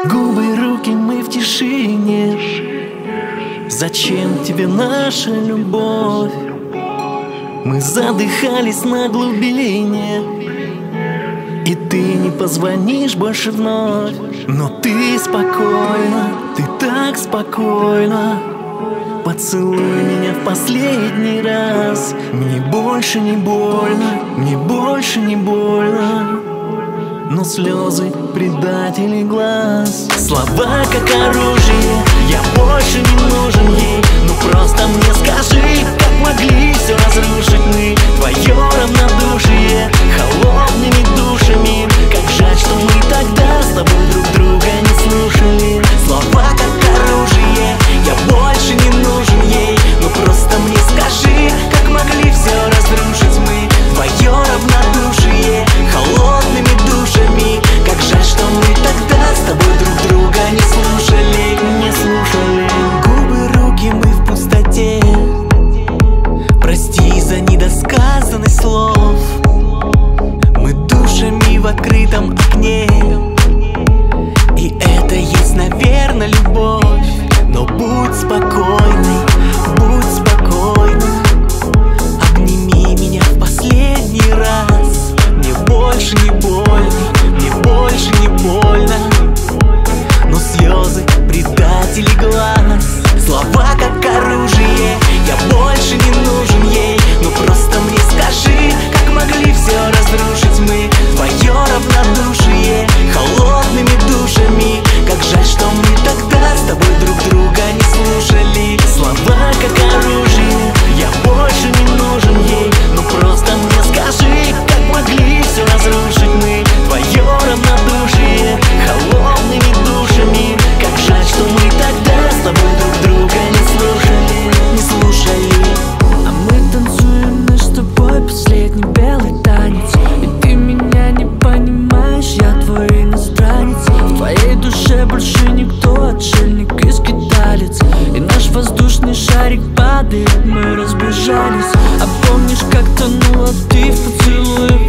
Губы, руки, мы в тишине. Зачем тебе наша любовь? Мы задыхались на глубине, и ты не позвонишь больше вновь. Но ты спокойно, ты так спокойно. Поцелуй меня в последний раз. Мне больше не больно, мне больше не больно. Но слезы предателей глаз. Слова как оружие, я больше не нужен ей. Ну просто мне скажи, как могли все разрушить мы? Твое равнодушие холодными душами. Как жаль, что мы тогда с тобой друг друга не слушали. Слова как оружие, я больше не нужен ей. Ну просто мне скажи, как могли все разрушить мы? Твое равнодушие холодными душами. Как жаль, что мы тогда с тобой друг друга не слушали. Не слушали. Губы, руки, мы в пустоте. Прости за недосказанность слов. Мы душами в открытом окне. И это есть, наверное, любовь. Но будь спокойной, будь спокойна. Обними меня в последний раз. Мне больше не больно, мне больше не больно. Но слезы предателей глаз. Слова как оружие, я больше не нужен ей. Ну просто мне скажи, как могли все разрушить мы? Твое равнодушие холодными душами. Как жаль, что мы тогда с тобой друг друга не слушали. Слова как оружие, я больше не нужен ей. Ну просто мне скажи, как могли все разрушить мы? Твое равнодушие холодными душами. Как жаль, что мы тогда с тобой друг друга не слушали. Не слушали. А мы танцуем наш с тобой последний белый танец. И ты меня не понимаешь, я твой иностранец. В твоей душе больше никто, отшельник и скиталец. И наш воздушный шарик падает, мы разбежались. А помнишь, как тонула ты в поцелуе